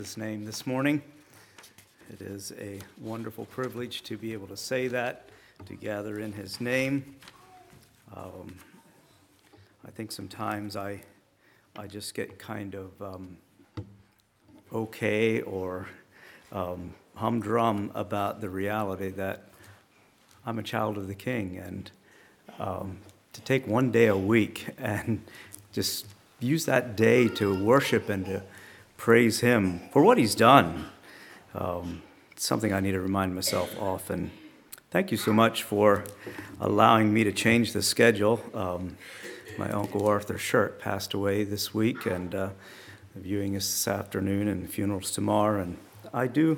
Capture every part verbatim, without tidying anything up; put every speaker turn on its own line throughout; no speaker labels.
His name this morning. It is a wonderful privilege to be able to say that, to gather in his name. Um, I think sometimes I I just get kind of um, okay or um, humdrum about the reality that I'm a child of the King, and um, to take one day a week and just use that day to worship and to praise him for what he's done. Um, it's something I need to remind myself often. Thank you so much for allowing me to change the schedule. Um, my Uncle Arthur Shirt passed away this week, and uh, the viewing is this afternoon and the funeral's tomorrow. And I do,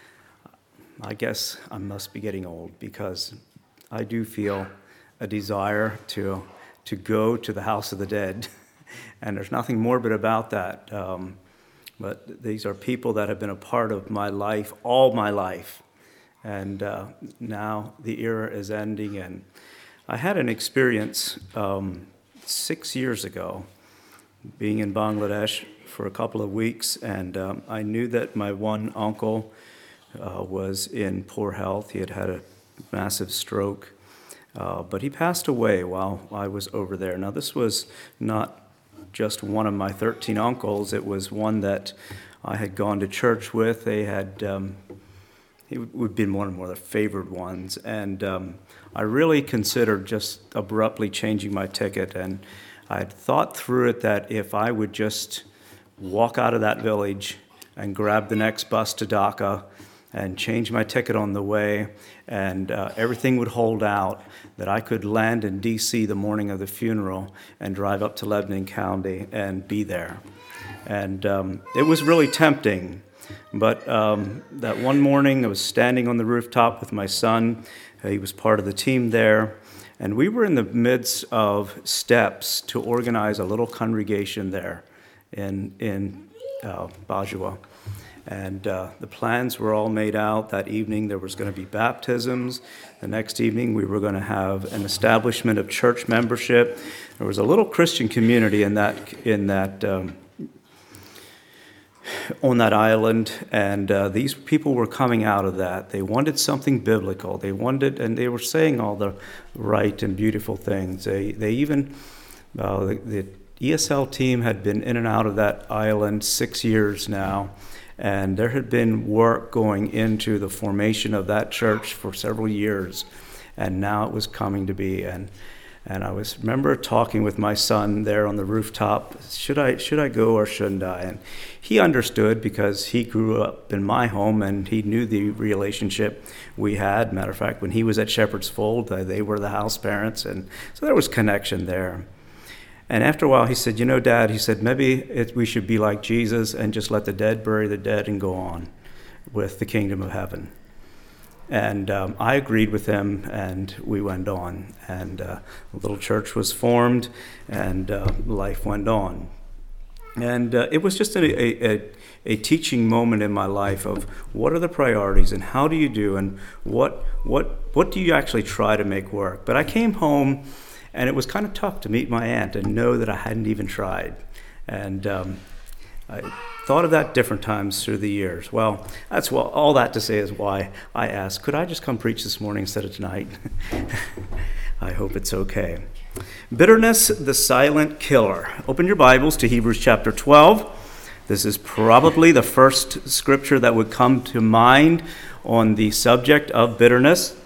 I guess I must be getting old, because I do feel a desire to to go to the house of the dead. And there's nothing morbid about that. Um, But these are people that have been a part of my life, all my life. And uh, now the era is ending. And I had an experience um, six years ago, being in Bangladesh for a couple of weeks. And um, I knew that my one uncle uh, was in poor health. He had had a massive stroke. Uh, but he passed away while I was over there. Now, this was not just one of my thirteen uncles. It was one that I had gone to church with. They had, um, he would have been one of more of the favored ones. And um, I really considered just abruptly changing my ticket. And I had thought through it that if I would just walk out of that village and grab the next bus to Dhaka and change my ticket on the way, and uh, everything would hold out, that I could land in D C the morning of the funeral and drive up to Lebanon County and be there. And um, it was really tempting. But um, that one morning, I was standing on the rooftop with my son. Uh, he was part of the team there. And we were in the midst of steps to organize a little congregation there in, in uh, Bajua. And uh, the plans were all made out. That evening there was going to be baptisms. The next evening we were going to have an establishment of church membership. There was a little Christian community in that in that um, on that island, and uh, these people were coming out of that. They wanted something biblical. They wanted, and they were saying all the right and beautiful things. They they even uh, the, the E S L team had been in and out of that island six years now. And there had been work going into the formation of that church for several years, and now it was coming to be. And and I was remember talking with my son there on the rooftop. Should I should I go or shouldn't I? And he understood, because he grew up in my home and he knew the relationship we had. Matter of fact, when he was at Shepherd's Fold, they were the house parents, and so there was connection there. And after a while, he said, you know, Dad, he said, maybe it, we should be like Jesus and just let the dead bury the dead and go on with the kingdom of heaven. And um, I agreed with him, and we went on. And uh, a little church was formed, and uh, life went on. And uh, it was just a, a, a teaching moment in my life of what are the priorities and how do you do and what what what do you actually try to make work. But I came home, and it was kind of tough to meet my aunt and know that I hadn't even tried. And um, I thought of that different times through the years. Well, that's well, all that to say is why I asked, could I just come preach this morning instead of tonight? I hope it's okay. Bitterness, the silent killer. Open your Bibles to Hebrews chapter twelve. This is probably the first scripture that would come to mind on the subject of bitterness.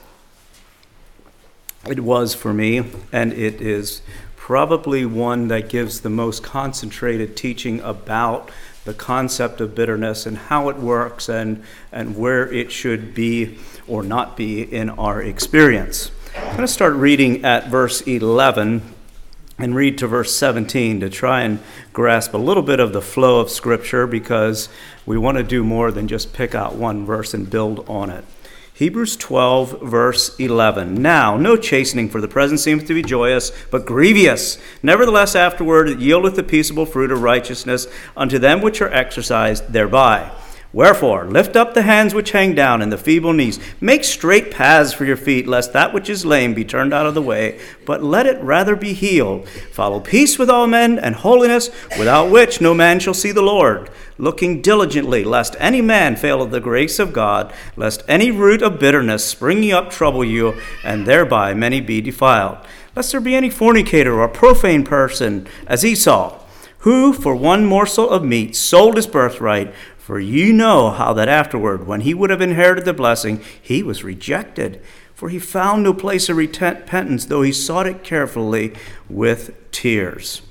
It was for me, and it is probably one that gives the most concentrated teaching about the concept of bitterness and how it works and, and where it should be or not be in our experience. I'm going to start reading at verse eleven and read to verse seventeen to try and grasp a little bit of the flow of Scripture, because we want to do more than just pick out one verse and build on it. Hebrews twelve, verse eleven. Now, no chastening for the present seemeth to be joyous, but grievous. Nevertheless, afterward it yieldeth the peaceable fruit of righteousness unto them which are exercised thereby. Wherefore, lift up the hands which hang down and the feeble knees. Make straight paths for your feet, lest that which is lame be turned out of the way, but let it rather be healed. Follow peace with all men and holiness, without which no man shall see the Lord. Looking diligently, lest any man fail of the grace of God, lest any root of bitterness springing up trouble you, and thereby many be defiled. Lest there be any fornicator or profane person, as Esau, who for one morsel of meat sold his birthright. For you know how that afterward, when he would have inherited the blessing, he was rejected. For he found no place of repentance, though he sought it carefully with tears.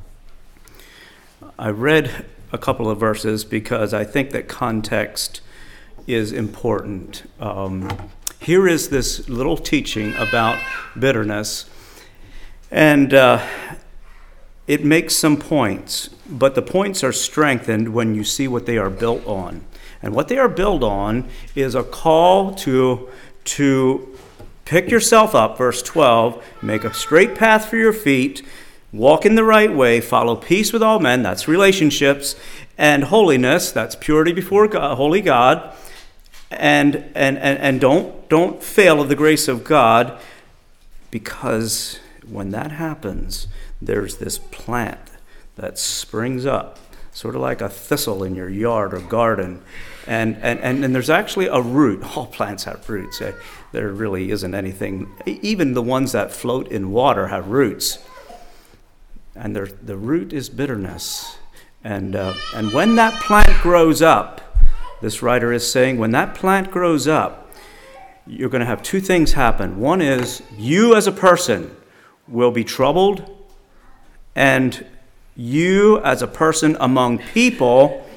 I read a couple of verses because I think that context is important. Um, here is this little teaching about bitterness, and uh, it makes some points, but the points are strengthened when you see what they are built on. And what they are built on is a call to, to pick yourself up, verse twelve, make a straight path for your feet, walk in the right way, follow peace with all men, that's relationships, and holiness, that's purity before God, holy God, and, and, and, and don't, don't fail of the grace of God, because when that happens, there's this plant that springs up, sort of like a thistle in your yard or garden. And, and, and, and there's actually a root. All plants have roots. There really isn't anything. Even the ones that float in water have roots. And the root is bitterness. And, uh, and when that plant grows up, this writer is saying, when that plant grows up, you're going to have two things happen. One is you as a person will be troubled, and you as a person among people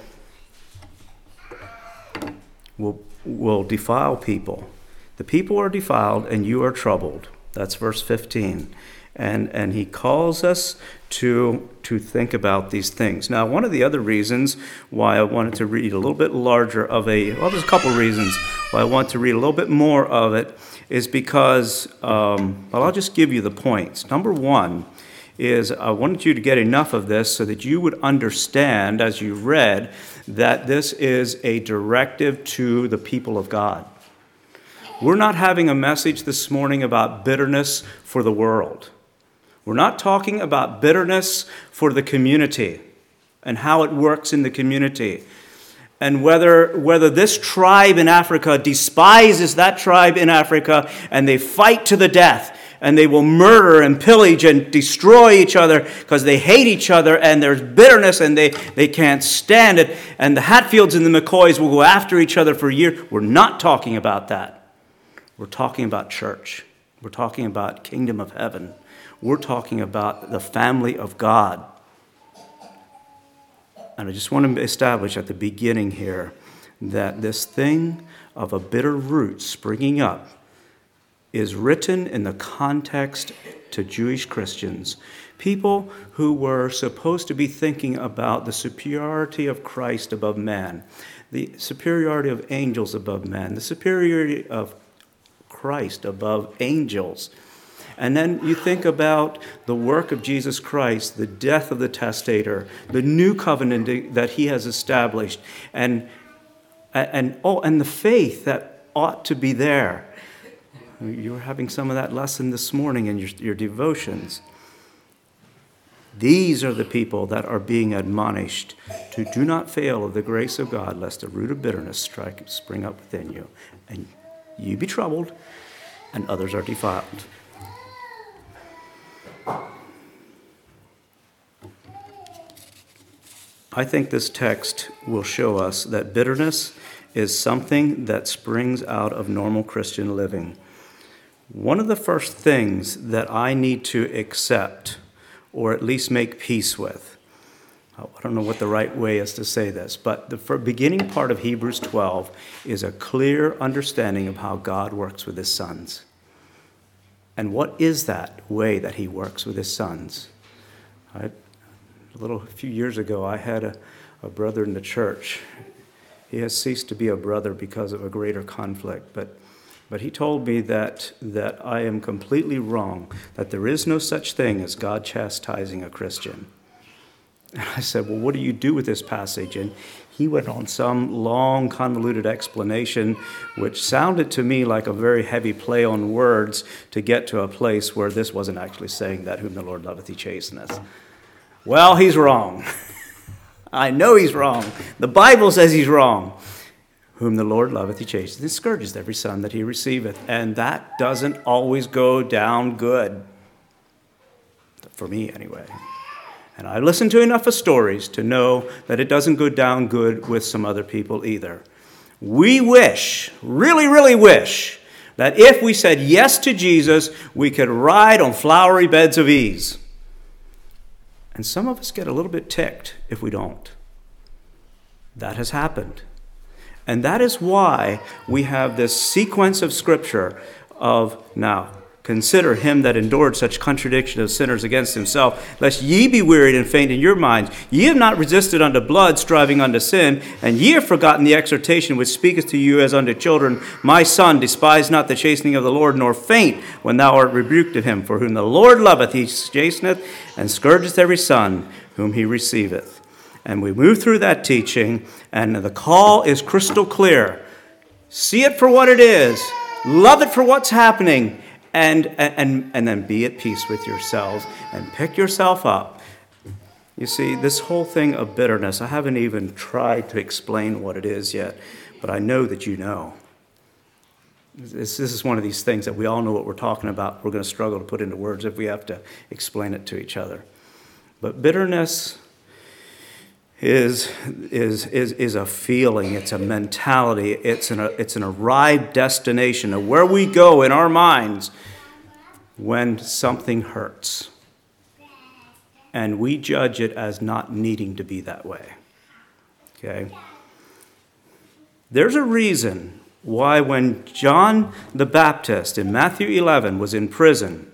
will, will defile people. The people are defiled and you are troubled. That's verse fifteen. And and he calls us to, to think about these things. Now, one of the other reasons why I wanted to read a little bit larger of a, well, there's a couple reasons why I want to read a little bit more of it, is because, um, well, I'll just give you the points. Number one is I wanted you to get enough of this so that you would understand, as you read, that this is a directive to the people of God. We're not having a message this morning about bitterness for the world. We're not talking about bitterness for the community and how it works in the community. And whether whether this tribe in Africa despises that tribe in Africa and they fight to the death and they will murder and pillage and destroy each other because they hate each other and there's bitterness and they, they can't stand it. And the Hatfields and the McCoys will go after each other for years. We're not talking about that. We're talking about church. We're talking about kingdom of heaven. We're talking about the family of God. And I just want to establish at the beginning here that this thing of a bitter root springing up is written in the context to Jewish Christians, people who were supposed to be thinking about the superiority of Christ above man, the superiority of angels above man, the superiority of Christ above angels. And then you think about the work of Jesus Christ, the death of the testator, the new covenant that he has established, and and oh, and the faith that ought to be there. You were having some of that lesson this morning in your, your devotions. These are the people that are being admonished to do not fail of the grace of God, lest a root of bitterness strike spring up within you, and you be troubled, and others are defiled. I think this text will show us that bitterness is something that springs out of normal Christian living. One of the first things that I need to accept, or at least make peace with, I don't know what the right way is to say this, but the beginning part of Hebrews twelve is a clear understanding of how God works with his sons. And what is that way that he works with his sons? I, a little a few years ago, I had a, a brother in the church. He has ceased to be a brother because of a greater conflict, but but he told me that that I am completely wrong, that there is no such thing as God chastising a Christian. And I said, well, what do you do with this passage? And he went on some long, convoluted explanation, which sounded to me like a very heavy play on words to get to a place where this wasn't actually saying that, whom the Lord loveth, he chasteneth. Well, he's wrong. I know he's wrong. The Bible says he's wrong. Whom the Lord loveth, he chasteneth, and scourgeth every son that he receiveth. And that doesn't always go down good. For me, anyway. And I listened to enough of stories to know that it doesn't go down good with some other people either. We wish, really, really wish, that if we said yes to Jesus, we could ride on flowery beds of ease. And some of us get a little bit ticked if we don't. That has happened. And that is why we have this sequence of Scripture of, now, consider him that endured such contradiction of sinners against himself, lest ye be wearied and faint in your minds. Ye have not resisted unto blood, striving unto sin, and ye have forgotten the exhortation which speaketh to you as unto children. My son, despise not the chastening of the Lord, nor faint when thou art rebuked of him. For whom the Lord loveth, he chasteneth, and scourgeth every son whom he receiveth. And we move through that teaching, and the call is crystal clear. See it for what it is. Love it for what's happening. And, and, and then be at peace with yourselves and pick yourself up. You see, this whole thing of bitterness, I haven't even tried to explain what it is yet, but I know that you know. This, this is one of these things that we all know what we're talking about. We're going to struggle to put into words if we have to explain it to each other. But bitterness is, is, is, is a feeling, it's a mentality, it's an, it's an arrived destination of where we go in our minds when something hurts. And we judge it as not needing to be that way. Okay? There's a reason why when John the Baptist in Matthew eleven was in prison,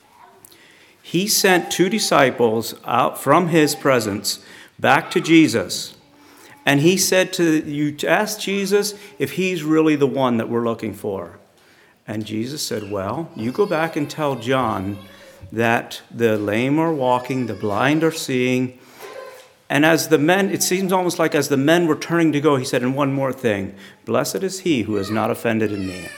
he sent two disciples out from his presence back to Jesus. And he said to you, to ask Jesus if he's really the one that we're looking for. And Jesus said, well, you go back and tell John that the lame are walking, the blind are seeing. And as the men, it seems almost like as the men were turning to go, he said, and one more thing, blessed is he who is not offended in me.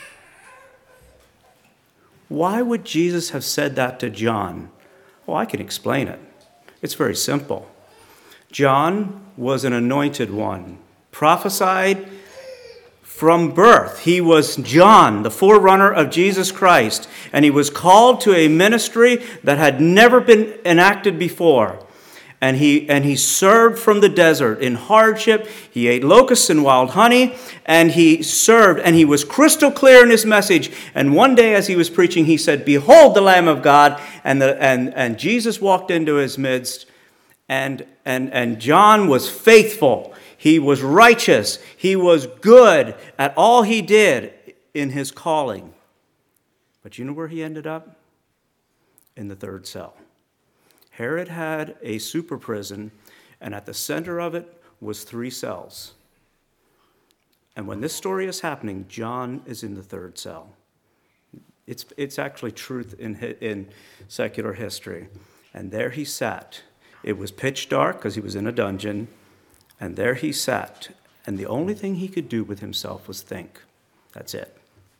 Why would Jesus have said that to John? Well, I can explain it. It's very simple. John was an anointed one, prophesied from birth. He was John, the forerunner of Jesus Christ, and he was called to a ministry that had never been enacted before. And he, and he served from the desert in hardship. He ate locusts and wild honey, and he served, and he was crystal clear in his message. And one day as he was preaching, he said, behold the Lamb of God, and, the, and, and Jesus walked into his midst. And, and, and John was faithful. He was righteous. He was good at all he did in his calling. But you know where he ended up? In the third cell. Herod had a super prison, and at the center of it was three cells. And when this story is happening, John is in the third cell. It's, it's actually truth in, in secular history. And there he sat. It was pitch dark because he was in a dungeon, and there he sat. And the only thing he could do with himself was think. That's it.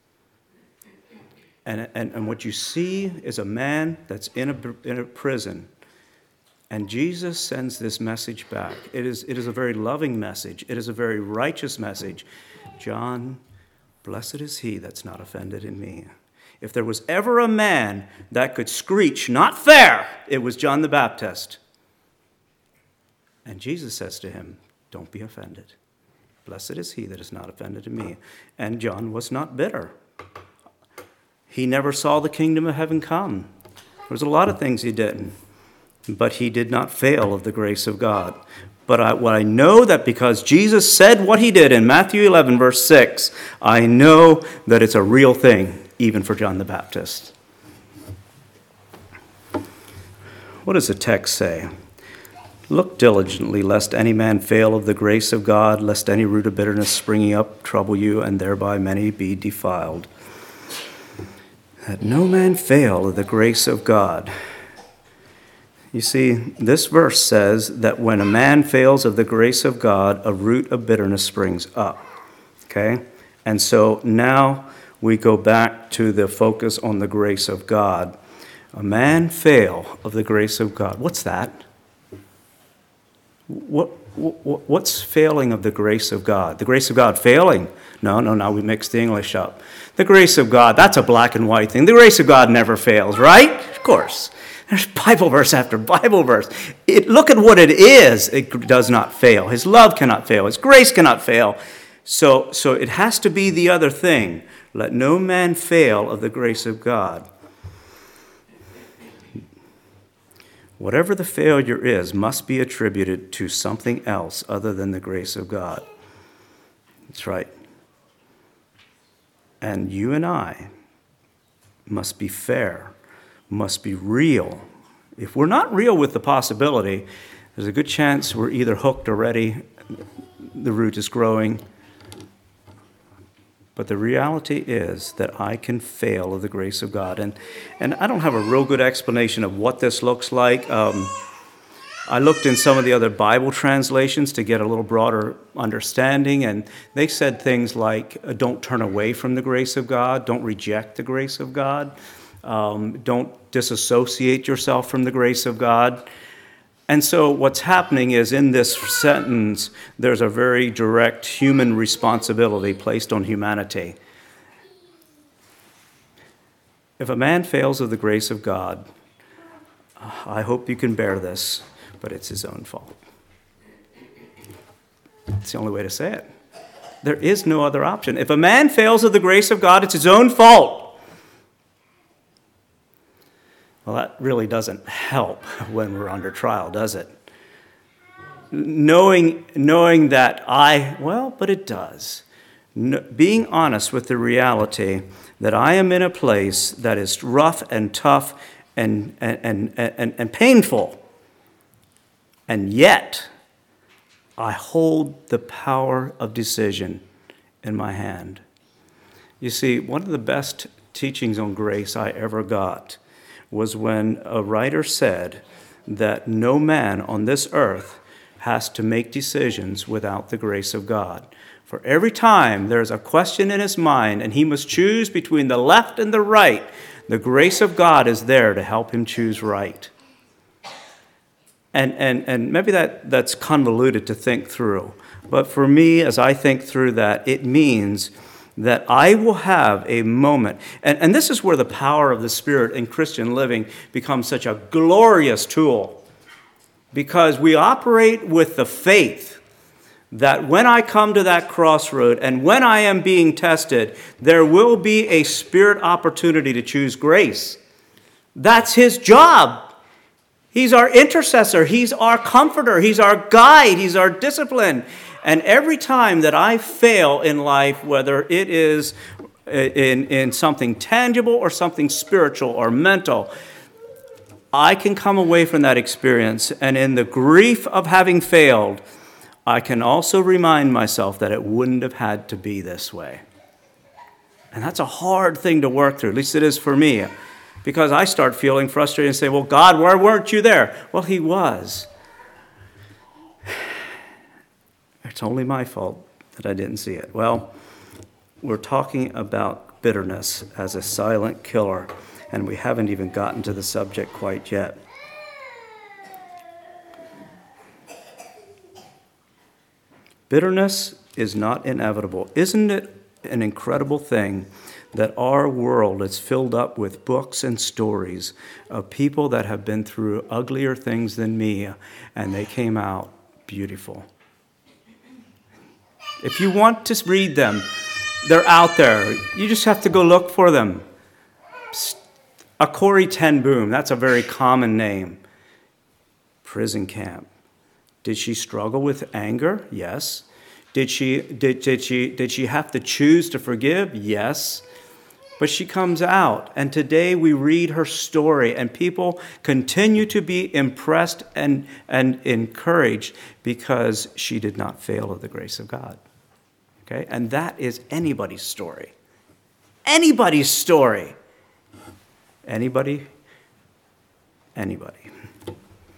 And, and, and what you see is a man that's in a, in a prison, and Jesus sends this message back. It is, it is a very loving message. It is a very righteous message. John, blessed is he that's not offended in me. If there was ever a man that could screech, not fair, it was John the Baptist. And Jesus says to him, don't be offended. Blessed is he that is not offended in me. And John was not bitter. He never saw the kingdom of heaven come. There was a lot of things he didn't. But he did not fail of the grace of God. But I, what I know that because Jesus said what he did in Matthew eleven, verse six, I know that it's a real thing, even for John the Baptist. What does the text say? Look diligently, lest any man fail of the grace of God, lest any root of bitterness springing up trouble you, and thereby many be defiled. That no man fail of the grace of God. You see, this verse says that when a man fails of the grace of God, a root of bitterness springs up. Okay? And so now we go back to the focus on the grace of God. A man fail of the grace of God. What's that? What, what what's failing of the grace of God? The grace of God failing? No, no, no, we mixed the English up. The grace of God, that's a black and white thing. The grace of God never fails, right? Of course. There's Bible verse after Bible verse. It, look at what it is. It does not fail. His love cannot fail. His grace cannot fail. So, so it has to be the other thing. Let no man fail of the grace of God. Whatever the failure is must be attributed to something else other than the grace of God. That's right. And you and I must be fair, must be real. If we're not real with the possibility, there's a good chance we're either hooked already, the root is growing. But the reality is that I can fail of the grace of God. And, and I don't have a real good explanation of what this looks like. Um, I looked in some of the other Bible translations to get a little broader understanding, and they said things like, don't turn away from the grace of God, don't reject the grace of God, um, don't disassociate yourself from the grace of God. And so what's happening is in this sentence, there's a very direct human responsibility placed on humanity. If a man fails of the grace of God, I hope you can bear this, but it's his own fault. It's the only way to say it. There is no other option. If a man fails of the grace of God, it's his own fault. Well, that really doesn't help when we're under trial, does it? Knowing, knowing that I, well, but it does. No, being honest with the reality that I am in a place that is rough and tough and, and, and, and, and painful, and yet I hold the power of decision in my hand. You see, one of the best teachings on grace I ever got was when a writer said that no man on this earth has to make decisions without the grace of God. For every time there's a question in his mind and he must choose between the left and the right, the grace of God is there to help him choose right. And, and, and maybe that, that's convoluted to think through. But for me, as I think through that, it means that I will have a moment. And, and this is where the power of the Spirit in Christian living becomes such a glorious tool. Because we operate with the faith that when I come to that crossroad and when I am being tested, there will be a Spirit opportunity to choose grace. That's his job. He's our intercessor. He's our comforter. He's our guide. He's our discipline. And every time that I fail in life, whether it is in, in something tangible or something spiritual or mental, I can come away from that experience. And in the grief of having failed, I can also remind myself that it wouldn't have had to be this way. And that's a hard thing to work through, at least it is for me. Because I start feeling frustrated and say, well, God, why weren't you there? Well, he was. It's only my fault that I didn't see it. Well, we're talking about bitterness as a silent killer, and we haven't even gotten to the subject quite yet. Bitterness is not inevitable. Isn't it an incredible thing that our world is filled up with books and stories of people that have been through uglier things than me, and they came out beautiful? If you want to read them, they're out there. You just have to go look for them. A Corrie ten Boom, that's a very common name. Prison camp. Did she struggle with anger? Yes. Did she, did, did she, did she have to choose to forgive? Yes. But she comes out, and today we read her story, and people continue to be impressed and, and encouraged because she did not fail of the grace of God. Okay? And that is anybody's story. Anybody's story. Anybody? Anybody.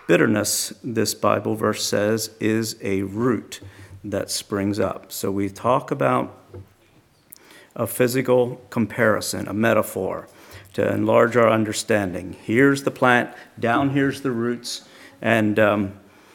Bitterness, this Bible verse says, is a root that springs up. So we talk about a physical comparison, a metaphor, to enlarge our understanding. Here's the plant, down here's the roots, and um,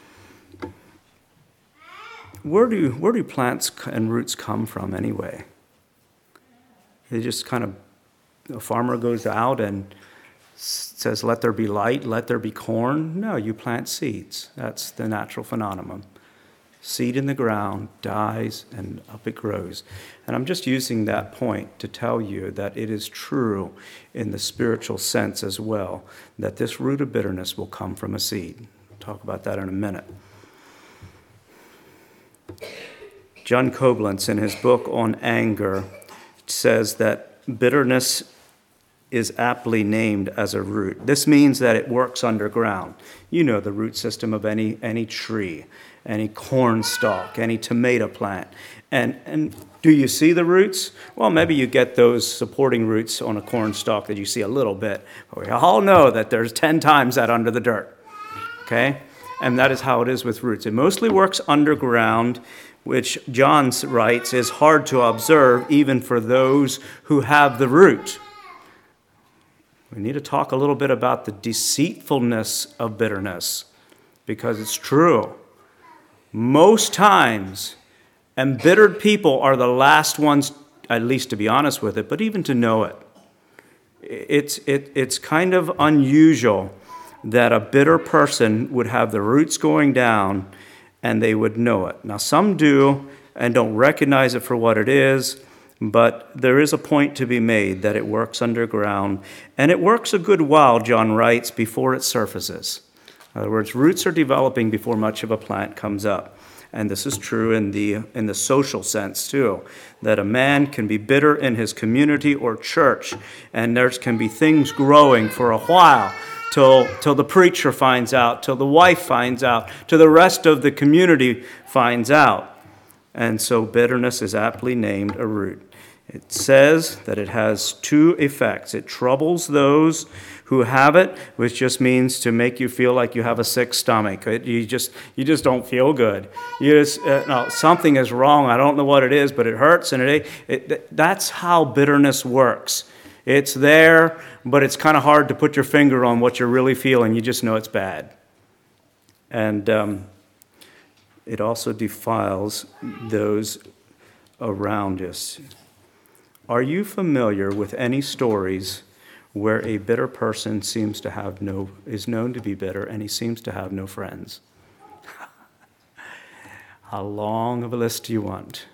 where do where do plants and roots come from anyway? They just kind of, a farmer goes out and says, let there be light, let there be corn. No, you plant seeds. That's the natural phenomenon. Seed in the ground dies and up it grows. And I'm just using that point to tell you that it is true in the spiritual sense as well, that this root of bitterness will come from a seed. We'll talk about that in a minute. John Koblentz, in his book on anger, says that bitterness is aptly named as a root. This means that it works underground. You know the root system of any any tree, any corn stalk, any tomato plant. And and do you see the roots? Well, maybe you get those supporting roots on a corn stalk that you see a little bit. But we all know that there's ten times that under the dirt. Okay? And that is how it is with roots. It mostly works underground, which John writes is hard to observe even for those who have the root. We need to talk a little bit about the deceitfulness of bitterness, because it's true. Most times, embittered people are the last ones, at least to be honest with it, but even to know it. It's, it, it's kind of unusual that a bitter person would have the roots going down and they would know it. Now, some do and don't recognize it for what it is, but there is a point to be made that it works underground, and it works a good while, John writes, before it surfaces. In other words, roots are developing before much of a plant comes up. And this is true in the in the social sense too, that a man can be bitter in his community or church, and there can be things growing for a while till till the preacher finds out, till the wife finds out, till the rest of the community finds out. And so bitterness is aptly named a root. It says that it has two effects. It troubles those who have it, which just means to make you feel like you have a sick stomach. It, you just you just don't feel good. You just uh, no, something is wrong. I don't know what it is, but it hurts, and it, it that's how bitterness works. It's there, but it's kind of hard to put your finger on what you're really feeling. You just know it's bad. And um, it also defiles those around us. Are you familiar with any stories where a bitter person seems to have no, is known to be bitter, and he seems to have no friends? How long of a list do you want?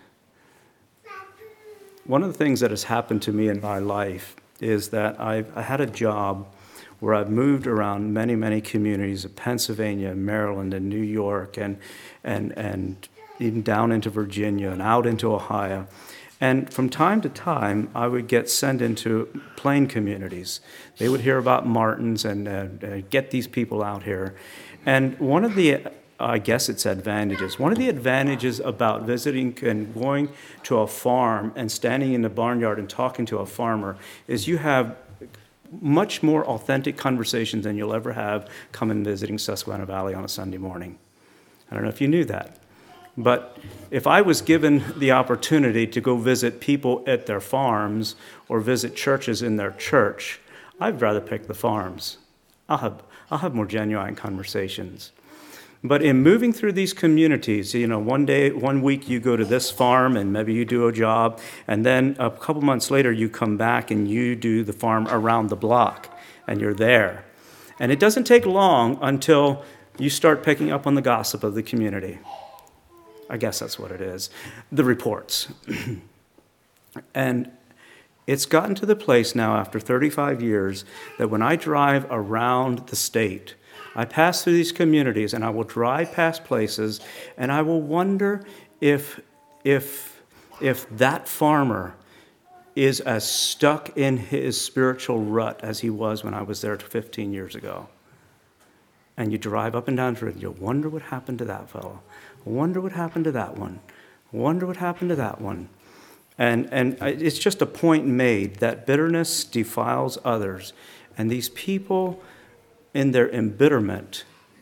One of the things that has happened to me in my life is that I've I had a job where I've moved around many, many communities of Pennsylvania, Maryland, and New York, and and and even down into Virginia and out into Ohio. And from time to time, I would get sent into plain communities. They would hear about Martins and uh, uh, get these people out here. And one of the, I guess it's advantages, one of the advantages about visiting and going to a farm and standing in the barnyard and talking to a farmer is you have much more authentic conversations than you'll ever have coming visiting Susquehanna Valley on a Sunday morning. I don't know if you knew that. But if I was given the opportunity to go visit people at their farms or visit churches in their church, I'd rather pick the farms. I'll have, I'll have more genuine conversations. But in moving through these communities, you know, one day, one week you go to this farm and maybe you do a job, and then a couple months later you come back and you do the farm around the block, and you're there. And it doesn't take long until you start picking up on the gossip of the community. I guess that's what it is, the reports. And it's gotten to the place now after thirty-five years that when I drive around the state, I pass through these communities and I will drive past places and I will wonder if, if, if that farmer is as stuck in his spiritual rut as he was when I was there fifteen years ago. And you drive up and down through it and you wonder what happened to that fellow. Wonder what happened to that one. Wonder what happened to that one. And and it's just a point made that bitterness defiles others. And these people, in their embitterment,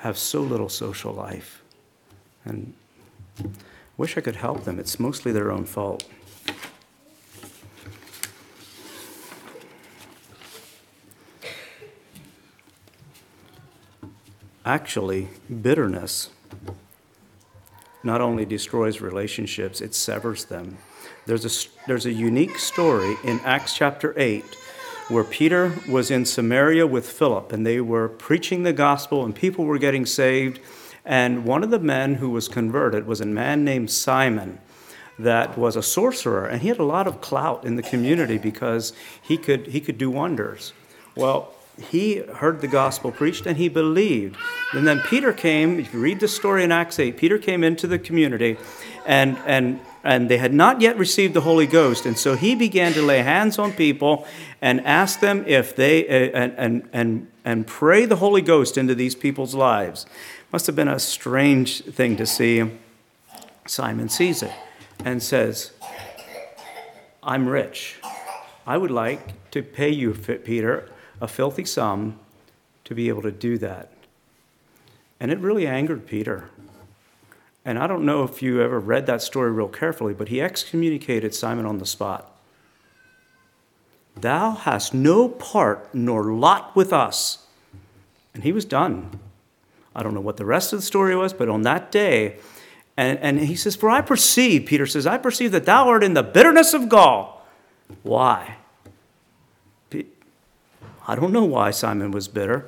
have so little social life. And wish I could help them. It's mostly their own fault. Actually, bitterness not only destroys relationships, it severs them. There's a, there's a unique story in Acts chapter eight where Peter was in Samaria with Philip, and they were preaching the gospel, and people were getting saved. And one of the men who was converted was a man named Simon that was a sorcerer, and he had a lot of clout in the community because he could he could do wonders. Well, he heard the gospel preached, and he believed. And then Peter came, if you read the story in Acts eight, Peter came into the community, and and and they had not yet received the Holy Ghost. And so he began to lay hands on people and ask them if they, uh, and, and, and, and pray the Holy Ghost into these people's lives. Must have been a strange thing to see. Simon sees it and says, I'm rich. I would like to pay you, Peter, a filthy sum to be able to do that. And it really angered Peter. And I don't know if you ever read that story real carefully, but he excommunicated Simon on the spot. Thou hast no part nor lot with us. And he was done. I don't know what the rest of the story was, but on that day, and, and he says, for I perceive, Peter says, I perceive that thou art in the bitterness of gall. Why? I don't know why Simon was bitter.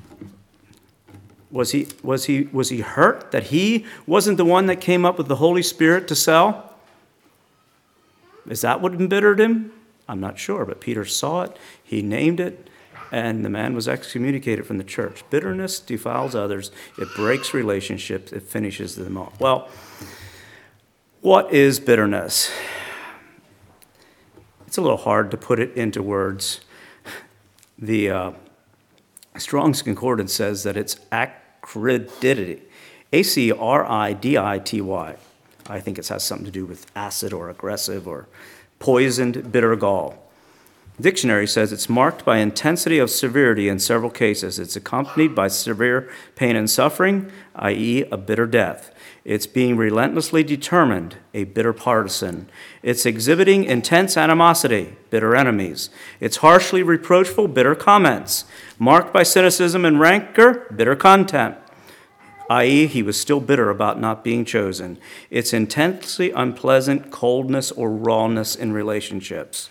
Was he, was he, was he hurt that he wasn't the one that came up with the Holy Spirit to sell? Is that what embittered him? I'm not sure, but Peter saw it, he named it, and the man was excommunicated from the church. Bitterness defiles others, it breaks relationships, it finishes them off. Well, what is bitterness? It's a little hard to put it into words. The uh, Strong's Concordance says that it's acridity, A C R I D I T Y. I think it has something to do with acid or aggressive or poisoned bitter gall. Dictionary says it's marked by intensity of severity in several cases. It's accompanied by severe pain and suffering, that is a bitter death. It's being relentlessly determined, a bitter partisan. It's exhibiting intense animosity, bitter enemies. It's harshly reproachful, bitter comments. Marked by cynicism and rancor, bitter contempt. that is, he was still bitter about not being chosen. It's intensely unpleasant coldness or rawness in relationships.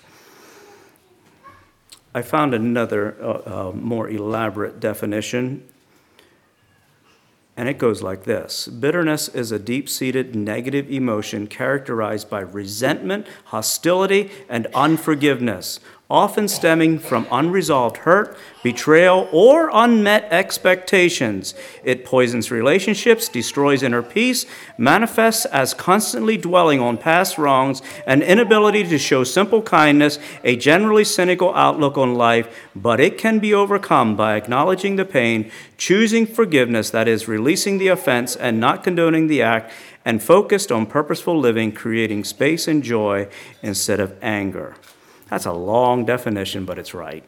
I found another uh, uh, more elaborate definition, and it goes like this. Bitterness is a deep-seated negative emotion characterized by resentment, hostility, and unforgiveness, often stemming from unresolved hurt, betrayal, or unmet expectations. It poisons relationships, destroys inner peace, manifests as constantly dwelling on past wrongs, an inability to show simple kindness, a generally cynical outlook on life, but it can be overcome by acknowledging the pain, choosing forgiveness, that is, releasing the offense and not condoning the act, and focused on purposeful living, creating space and joy instead of anger. That's a long definition, but it's right.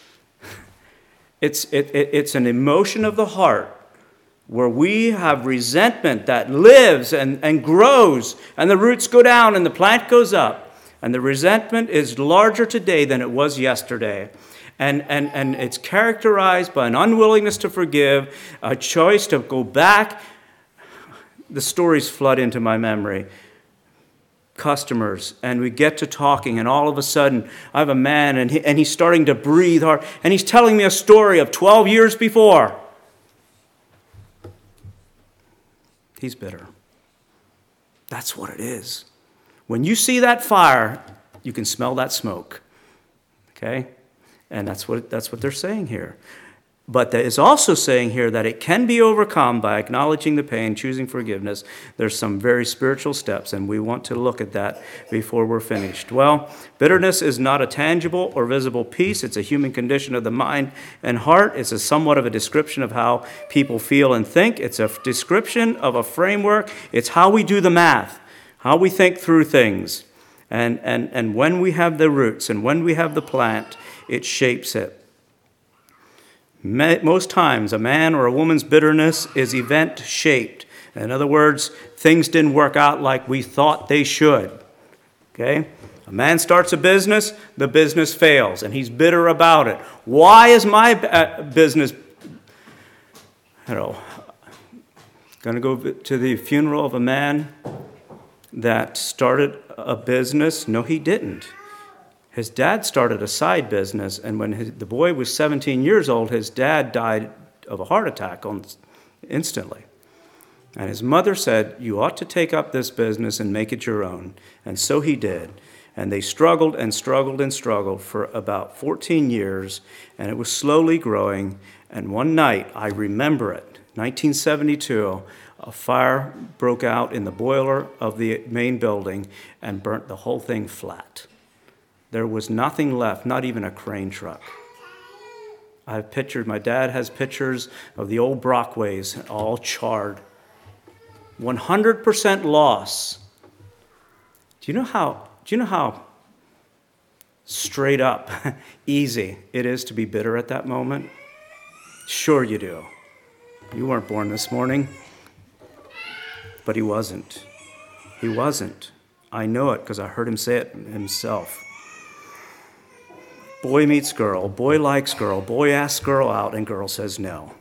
It's, it, it, it's an emotion of the heart where we have resentment that lives and, and grows, and the roots go down and the plant goes up. And the resentment is larger today than it was yesterday. And, and, and it's characterized by an unwillingness to forgive, a choice to go back. The stories flood into my memory. Customers, and we get to talking, and all of a sudden I have a man, and, he, and he's starting to breathe hard, and he's telling me a story of twelve years before. He's bitter. That's what it is. When you see that fire, you can smell that smoke. Okay? And that's what that's what they're saying here. But that is also saying here that it can be overcome by acknowledging the pain, choosing forgiveness. There's some very spiritual steps, and we want to look at that before we're finished. Well, bitterness is not a tangible or visible piece. It's a human condition of the mind and heart. It's a somewhat of a description of how people feel and think. It's a description of a framework. It's how we do the math, how we think through things. And, and, and when we have the roots and when we have the plant, it shapes it. Most times, a man or a woman's bitterness is event-shaped. In other words, things didn't work out like we thought they should. Okay? A man starts a business, the business fails, and he's bitter about it. Why is my business, you know, going to go to the funeral of a man that started a business? No, he didn't. His dad started a side business, and when his, the boy was seventeen years old, his dad died of a heart attack on, instantly. And his mother said, you ought to take up this business and make it your own. And so he did. And they struggled and struggled and struggled for about fourteen years, and it was slowly growing. And one night, I remember it, nineteen seventy-two, a fire broke out in the boiler of the main building and burnt the whole thing flat. There was nothing left, not even a crane truck. I have pictures, my dad has pictures of the old Brockways, all charred. one hundred percent loss. Do you know how, do you know how straight up, easy it is to be bitter at that moment? Sure you do. You weren't born this morning. But he wasn't. He wasn't. I know it because I heard him say it himself. Boy meets girl, boy likes girl, boy asks girl out, and girl says no.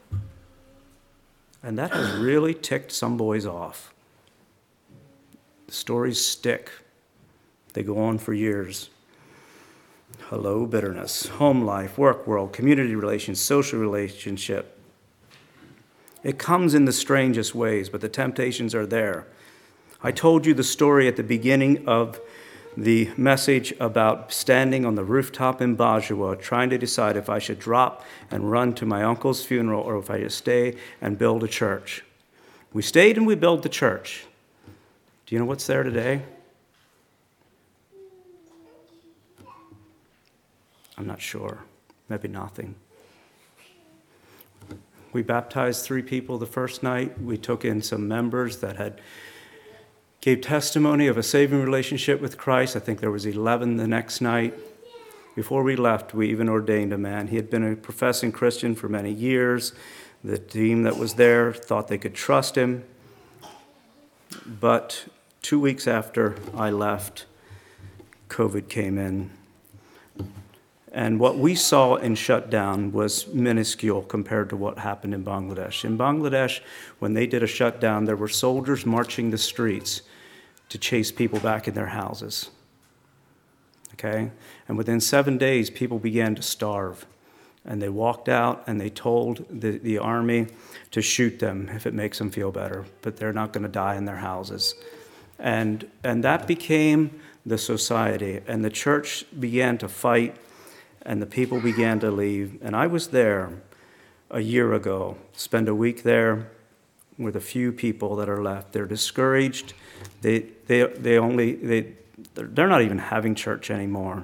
And that has really ticked some boys off. The stories stick. They go on for years. Hello, bitterness. Home life, work world, community relations, social relationship. It comes in the strangest ways, but the temptations are there. I told you the story at the beginning of the message about standing on the rooftop in Bajau, trying to decide if I should drop and run to my uncle's funeral or if I should stay and build a church. We stayed and we built the church. Do you know what's there today? I'm not sure. Maybe nothing. We baptized three people the first night. We took in some members that had gave testimony of a saving relationship with Christ. I think there was eleven the next night. Before we left, we even ordained a man. He had been a professing Christian for many years. The team that was there thought they could trust him. But two weeks after I left, COVID came in. And what we saw in shutdown was minuscule compared to what happened in Bangladesh. In Bangladesh, when they did a shutdown, there were soldiers marching the streets to chase people back in their houses. Okay? And within seven days, people began to starve. And they walked out and they told the, the army to shoot them if it makes them feel better, but they're not going to die in their houses. And, and that became the society. And the church began to fight, and the people began to leave. And I was there a year ago, spend a week there with a few people that are left. They're discouraged. They they they only they they're not even having church anymore.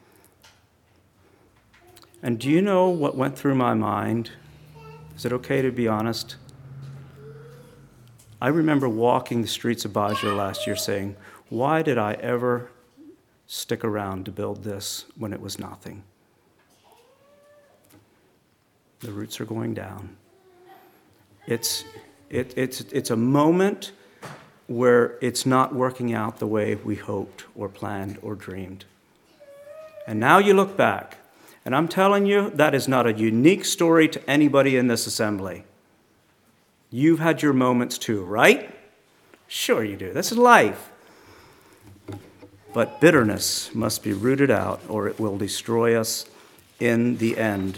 And do you know what went through my mind? Is it okay to be honest? I remember walking the streets of Bajau last year saying, why did I ever stick around to build this when it was nothing? The roots are going down. It's, it, it's, it's a moment where it's not working out the way we hoped or planned or dreamed. And now you look back, and I'm telling you, that is not a unique story to anybody in this assembly. You've had your moments too, right? Sure you do. This is life. But bitterness must be rooted out, or it will destroy us in the end.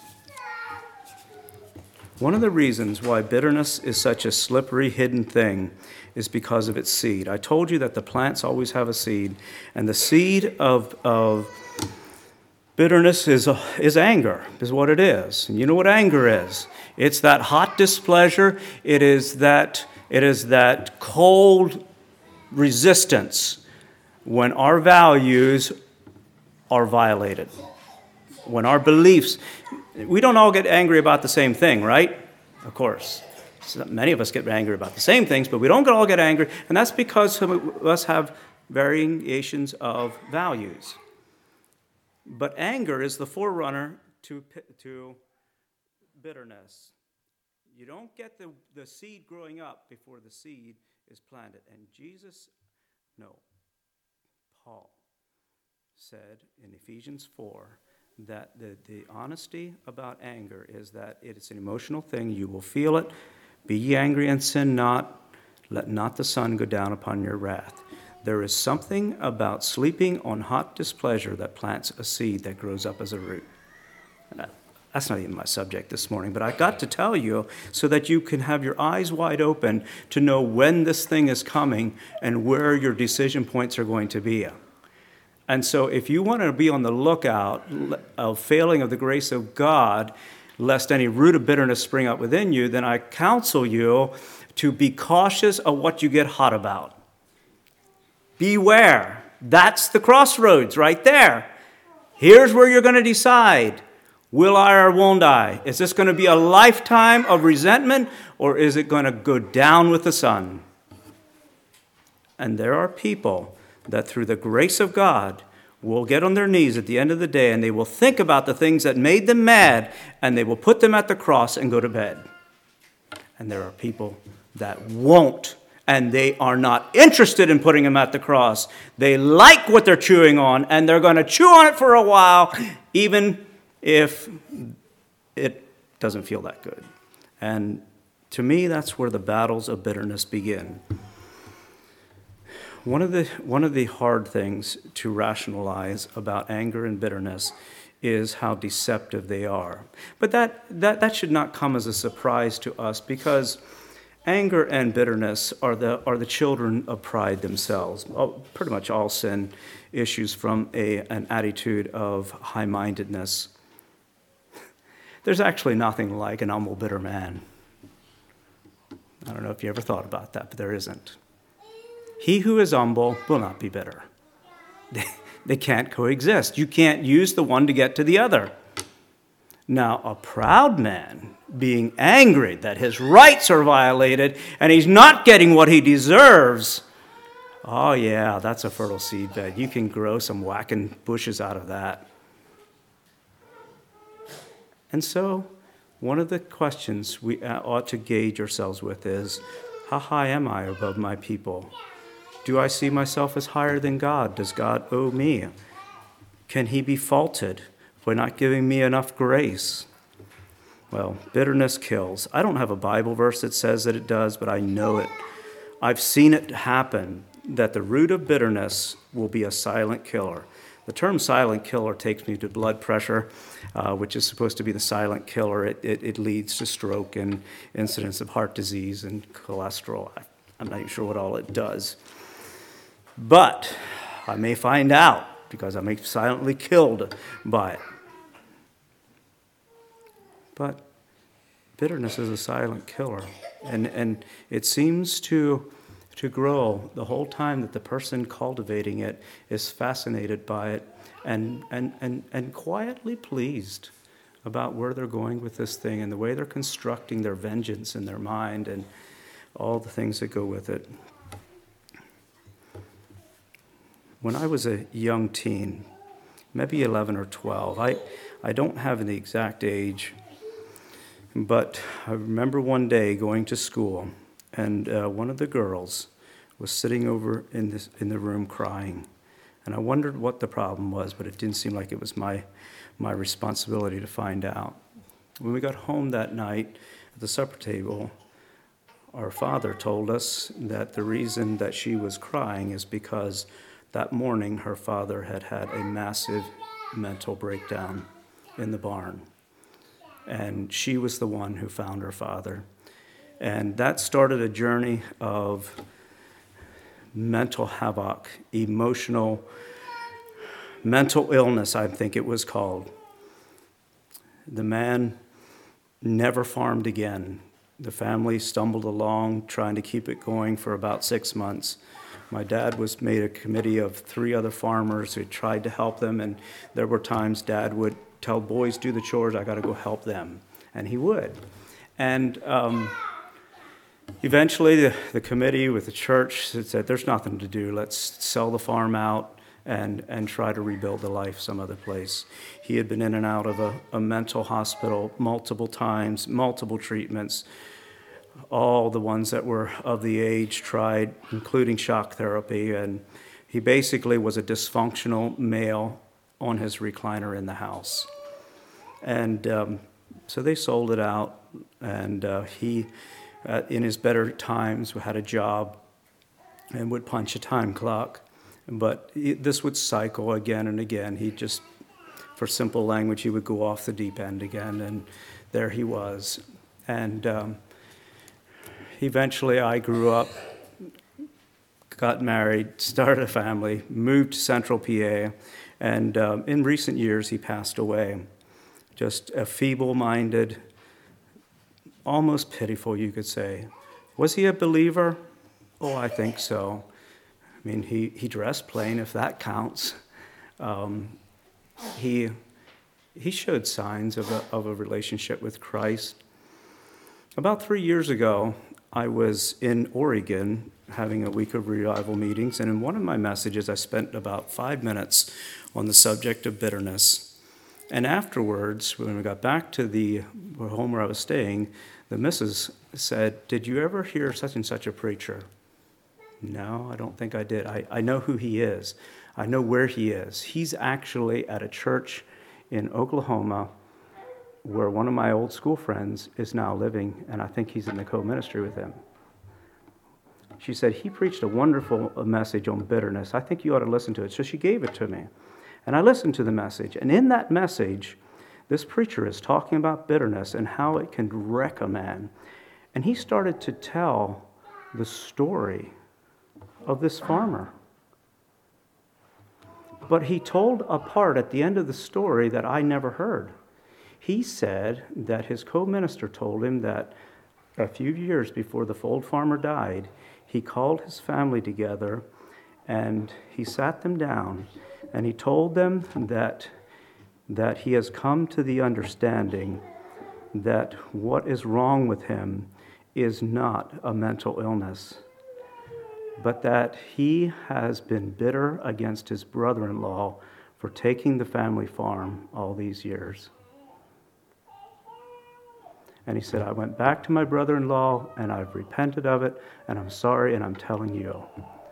One of the reasons why bitterness is such a slippery, hidden thing is because of its seed. I told you that the plants always have a seed, and the seed of, of bitterness is, uh, is anger, is what it is. And you know what anger is? It's that hot displeasure. It is that, it is that cold resistance when our values are violated, when our beliefs. We don't all get angry about the same thing, right? Of course. So many of us get angry about the same things, but we don't all get angry, and that's because some of us have variations of values. But anger is the forerunner to, to bitterness. You don't get the, the seed growing up before the seed is planted. And Jesus, no, Paul said in Ephesians four that the, the honesty about anger is that it is an emotional thing. You will feel it. Be ye angry and sin not. Let not the sun go down upon your wrath. There is something about sleeping on hot displeasure that plants a seed that grows up as a root. And that's not even my subject this morning, but I got to tell you so that you can have your eyes wide open to know when this thing is coming and where your decision points are going to be. And so if you want to be on the lookout of failing of the grace of God, lest any root of bitterness spring up within you, then I counsel you to be cautious of what you get hot about. Beware. That's the crossroads right there. Here's where you're going to decide. Will I or won't I? Is this going to be a lifetime of resentment, or is it going to go down with the sun? And there are people that through the grace of God will get on their knees at the end of the day, and they will think about the things that made them mad, and they will put them at the cross and go to bed. And there are people that won't, and they are not interested in putting them at the cross. They like what they're chewing on, and they're going to chew on it for a while, even if it doesn't feel that good. And to me, that's where the battles of bitterness begin. One of the one of the hard things to rationalize about anger and bitterness is how deceptive they are. But that, that, that should not come as a surprise to us, because anger and bitterness are the are the children of pride themselves. Oh, pretty much all sin issues from a, an attitude of high-mindedness. There's actually nothing like an humble, bitter man. I don't know if you ever thought about that, but there isn't. He who is humble will not be bitter. They, they can't coexist. You can't use the one to get to the other. Now, a proud man being angry that his rights are violated and he's not getting what he deserves, oh yeah, that's a fertile seed bed. You can grow some whacking bushes out of that. And so, one of the questions we ought to gauge ourselves with is, how high am I above my people? Do I see myself as higher than God? Does God owe me? Can he be faulted for not giving me enough grace? Well, bitterness kills. I don't have a Bible verse that says that it does, but I know it. I've seen it happen, that the root of bitterness will be a silent killer. The term silent killer takes me to blood pressure, uh, which is supposed to be the silent killer. It, it, it leads to stroke and incidence of heart disease and cholesterol. I, I'm not even sure what all it does. But I may find out, because I may be silently killed by it. But bitterness is a silent killer. And, and it seems to... to grow the whole time that the person cultivating it is fascinated by it and, and, and, and quietly pleased about where they're going with this thing and the way they're constructing their vengeance in their mind and all the things that go with it. When I was a young teen, maybe eleven or twelve, I, I don't have the exact age, but I remember one day going to school, and uh, one of the girls was sitting over in this in the room crying. And I wondered what the problem was, but it didn't seem like it was my my responsibility to find out. When we got home that night at the supper table, our father told us that the reason that she was crying is because that morning her father had had a massive mental breakdown in the barn. And she was the one who found her father. And that started a journey of mental havoc, emotional, mental illness, I think it was called. The man never farmed again. The family stumbled along trying to keep it going for about six months. My dad was made a committee of three other farmers who tried to help them, and there were times Dad would tell boys, do the chores, I got to go help them. And he would. And um, eventually the, the committee with the church said, there's nothing to do. Let's sell the farm out and, and try to rebuild the life some other place. He had been in and out of a, a mental hospital multiple times, multiple treatments, all the ones that were of the age tried, including shock therapy, and he basically was a dysfunctional male on his recliner in the house. And um, so they sold it out, and uh, he, uh, in his better times, had a job and would punch a time clock. But he, this would cycle again and again. He just, for simple language, he would go off the deep end again, and there he was. And um, eventually I grew up, got married, started a family, moved to Central P A, and um, in recent years he passed away. Just a feeble-minded, almost pitiful, you could say. Was he a believer? Oh, I think so. I mean, he, he dressed plain, if that counts. Um, he he showed signs of a, of a relationship with Christ. About three years ago, I was in Oregon having a week of revival meetings, and in one of my messages, I spent about five minutes on the subject of bitterness. And afterwards, when we got back to the home where I was staying, the missus said, "Did you ever hear such and such a preacher?" No, I don't think I did. I, I know who he is. I know where he is. He's actually at a church in Oklahoma where one of my old school friends is now living, and I think he's in the co-ministry with him. She said, "He preached a wonderful message on bitterness. I think you ought to listen to it." So she gave it to me. And I listened to the message. And in that message, this preacher is talking about bitterness and how it can wreck a man. And he started to tell the story of this farmer. But he told a part at the end of the story that I never heard. He said that his co-minister told him that a few years before the old farmer died, he called his family together and he sat them down and he told them that, that he has come to the understanding that what is wrong with him is not a mental illness, but that he has been bitter against his brother-in-law for taking the family farm all these years. And he said, "I went back to my brother-in-law and I've repented of it and I'm sorry and I'm telling you."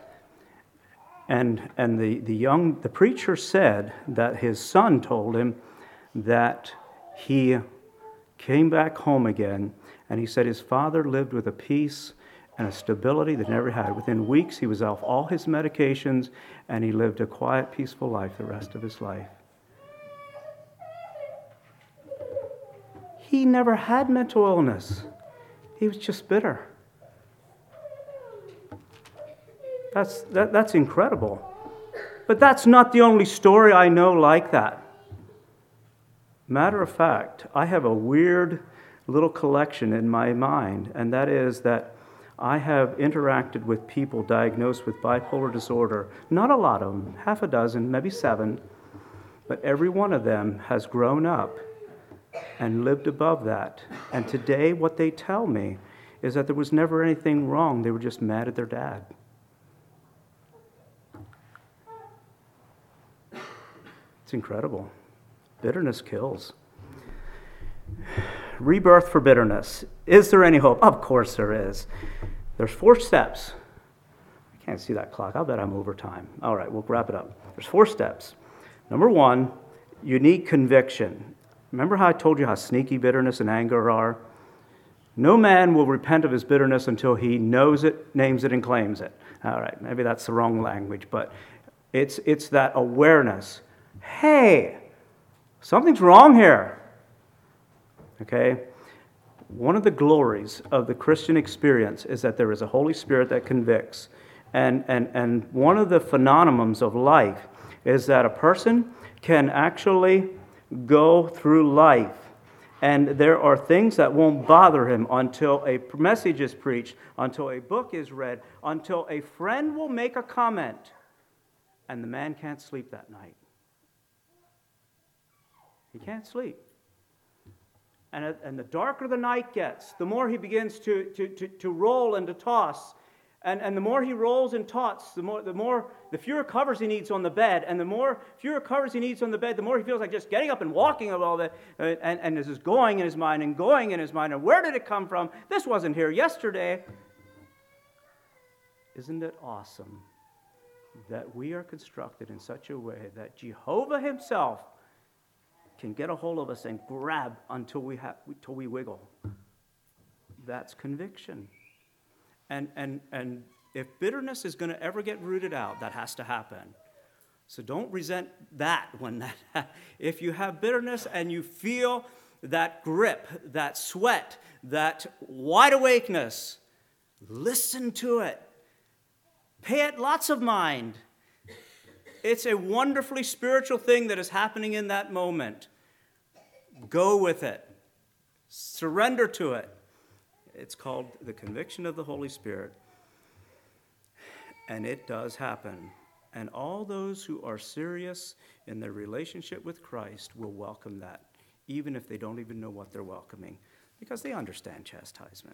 And and the, the young the preacher said that his son told him that he came back home again, and he said his father lived with a peace and a stability that he never had. Within weeks, he was off all his medications, and he lived a quiet, peaceful life the rest of his life. He never had mental illness. He was just bitter. That's, that, that's incredible. But that's not the only story I know like that. Matter of fact, I have a weird little collection in my mind, and that is that I have interacted with people diagnosed with bipolar disorder. Not a lot of them, half a dozen, maybe seven, but every one of them has grown up and lived above that. And today what they tell me is that there was never anything wrong. They were just mad at their dad. It's incredible. Bitterness kills. Rebirth for bitterness. Is there any hope? Of course there is. There's four steps. I can't see that clock. I'll bet I'm over time. All right, we'll wrap it up. There's four steps. Number one, you need conviction. Remember how I told you how sneaky bitterness and anger are? No man will repent of his bitterness until he knows it, names it, and claims it. All right, maybe that's the wrong language, but it's it's that awareness. Hey, something's wrong here. Okay? One of the glories of the Christian experience is that there is a Holy Spirit that convicts. And, and, and one of the phenomenons of life is that a person can actually go through life, and there are things that won't bother him until a message is preached, until a book is read, until a friend will make a comment, and the man can't sleep that night. He can't sleep. And, and the darker the night gets, the more he begins to, to, to, to roll and to toss.
And, and the more he rolls and tots, the more, the more, the fewer covers he needs on the bed, and the more fewer covers he needs on the bed, the more he feels like just getting up and walking a little bit, uh, and, and this is going in his mind and going in his mind, and where did it come from? This wasn't here yesterday. Isn't it awesome that we are constructed in such a way that Jehovah himself can get a hold of us and grab until we have, until we wiggle? That's conviction. And, and, and if bitterness is going to ever get rooted out, that has to happen. So don't resent that when that, if you have bitterness and you feel that grip, that sweat, that wide awakeness, listen to it. Pay it lots of mind. It's a wonderfully spiritual thing that is happening in that moment. Go with it. Surrender to it. It's called the conviction of the Holy Spirit. And it does happen. And all those who are serious in their relationship with Christ will welcome that, even if they don't even know what they're welcoming, because they understand chastisement.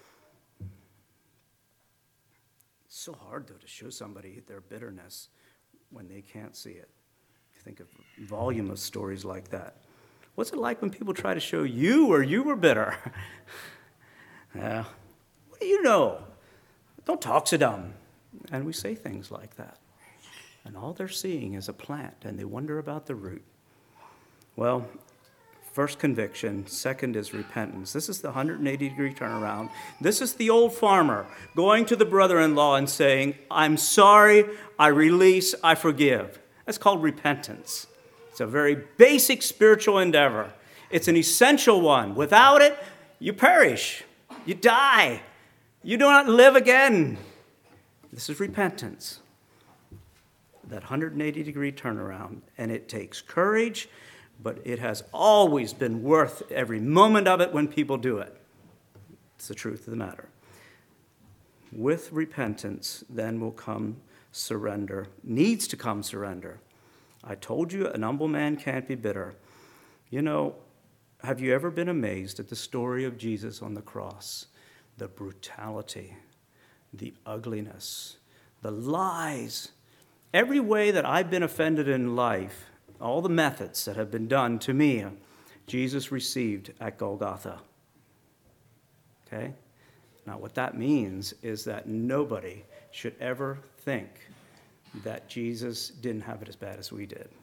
It's so hard, though, to show somebody their bitterness when they can't see it. Think of a volume of stories like that. What's it like when people try to show you where you were bitter? Yeah, what do you know? Don't talk so dumb. And we say things like that. And all they're seeing is a plant, and they wonder about the root. Well, first conviction. Second is repentance. This is the one hundred eighty degree turnaround. This is the old farmer going to the brother-in-law and saying, I'm sorry, I release, I forgive. That's called repentance. It's a very basic spiritual endeavor. It's an essential one. Without it, you perish. You die. You do not live again. This is repentance. That one hundred eighty degree turnaround. And it takes courage, but it has always been worth every moment of it when people do it. It's the truth of the matter. With repentance, then will come surrender. Needs to come surrender. I told you an humble man can't be bitter. You know, have you ever been amazed at the story of Jesus on the cross? The brutality, the ugliness, the lies. Every way that I've been offended in life, all the methods that have been done to me, Jesus received at Golgotha. Okay? Now what that means is that nobody should ever think that Jesus didn't have it as bad as we did.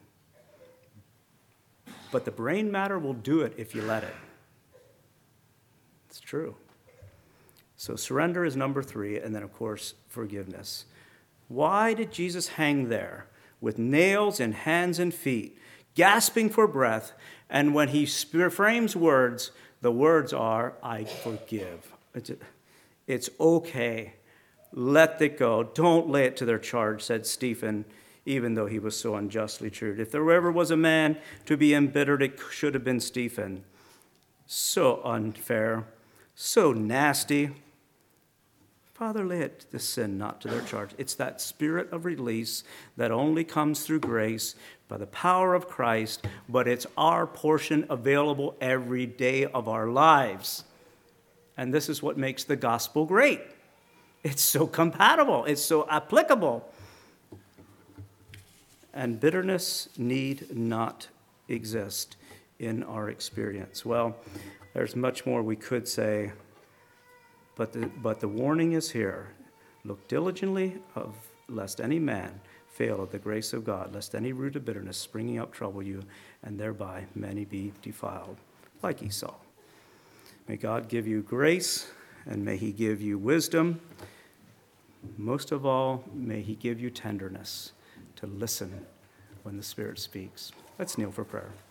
But the brain matter will do it if you let it. It's true. So surrender is number three, and then, of course, forgiveness. Why did Jesus hang there with nails in hands and feet, gasping for breath, and when he frames words, the words are, I forgive. It's, it's okay. Let it go. Don't lay it to their charge, said Stephen, even though he was so unjustly treated. If there ever was a man to be embittered, it should have been Stephen. So unfair, so nasty. Father, lay it the sin not to their charge. It's that spirit of release that only comes through grace by the power of Christ, but it's our portion available every day of our lives. And this is what makes the gospel great. It's so compatible. It's so applicable. And bitterness need not exist in our experience. Well, there's much more we could say, but the, but the warning is here. Look diligently of lest any man fail of the grace of God, lest any root of bitterness springing up trouble you, and thereby many be defiled, like Esau. May God give you grace, and may he give you wisdom. Most of all, may he give you tenderness to listen when the Spirit speaks. Let's kneel for prayer.